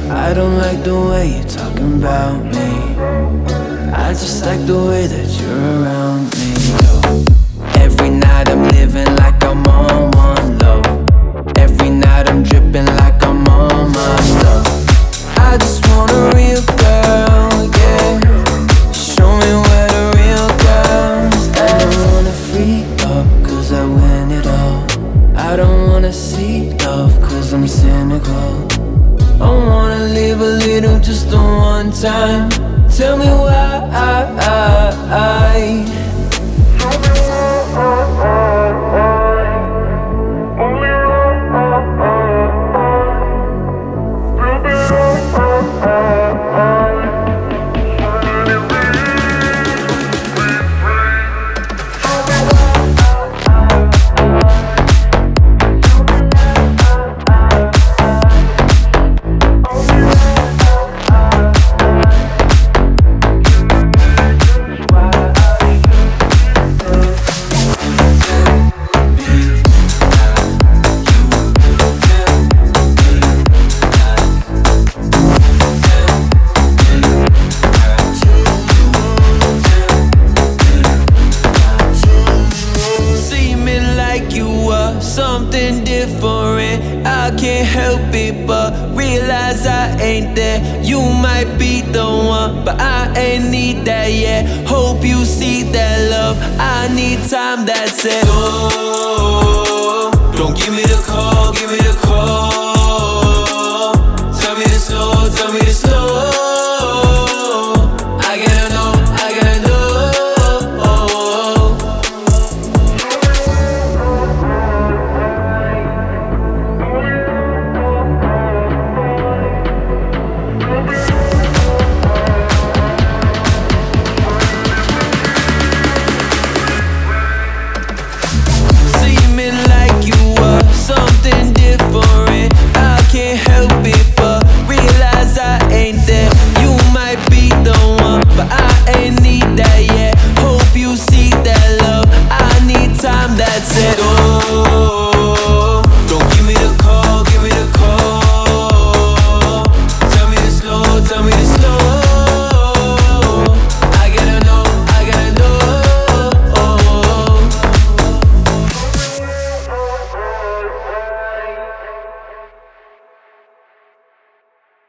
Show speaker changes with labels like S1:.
S1: I don't like the way you're talking about me. I just like the way that you're around me. Every night I'm living like I'm on one low. Every night I'm dripping like I'm on my stuff. I just want a real girl, yeah. Show me where the real girls. I don't wanna free up, cause I win it all. I don't wanna see love, cause I'm cynical. I wanna live a little just the one time. Tell me why. Something different, I can't help it but realize I ain't there. You might be the one, but I ain't need that yet. Hope you see that love, I need time, that's it. Oh, don't give me the call, give me